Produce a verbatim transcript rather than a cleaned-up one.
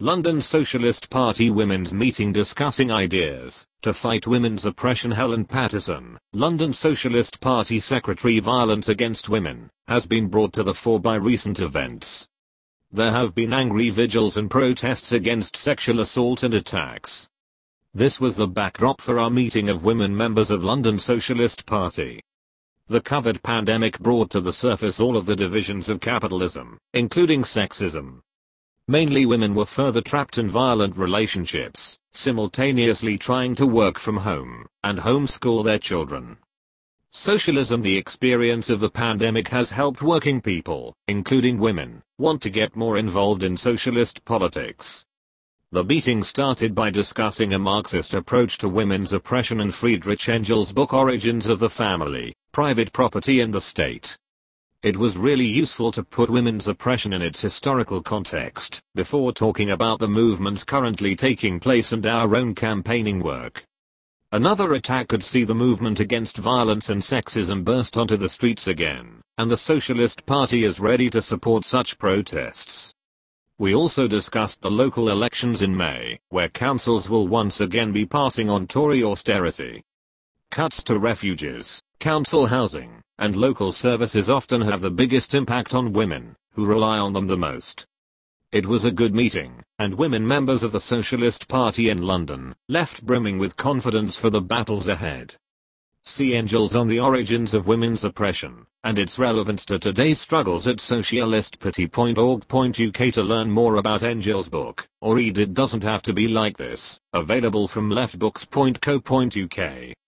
London Socialist Party Women's Meeting discussing ideas to fight women's oppression. Helen Patterson, London Socialist Party Secretary. Violence against women has been brought to the fore by recent events. There have been angry vigils and protests against sexual assault and attacks. This was the backdrop for our meeting of women members of London Socialist Party. The COVID pandemic brought to the surface all of the divisions of capitalism, including sexism. Mainly women were further trapped in violent relationships, simultaneously trying to work from home and homeschool their children. Socialism. The experience of the pandemic has helped working people, including women, want to get more involved in socialist politics. The meeting started by discussing a Marxist approach to women's oppression and Friedrich Engel's book Origins of the Family, Private Property and the State. It was really useful to put women's oppression in its historical context before talking about the movements currently taking place and our own campaigning work. Another attack could see the movement against violence and sexism burst onto the streets again, and the Socialist Party is ready to support such protests. We also discussed the local elections in May, where councils will once again be passing on Tory austerity. Cuts to refuges, council housing, and local services often have the biggest impact on women, who rely on them the most. It was a good meeting, and women members of the Socialist Party in London left brimming with confidence for the battles ahead. See Engels on the Origins of Women's Oppression and its relevance to today's struggles at socialist party dot org dot U K to learn more about Engels' book, or read It Doesn't Have to Be Like This, available from leftbooks dot co dot U K.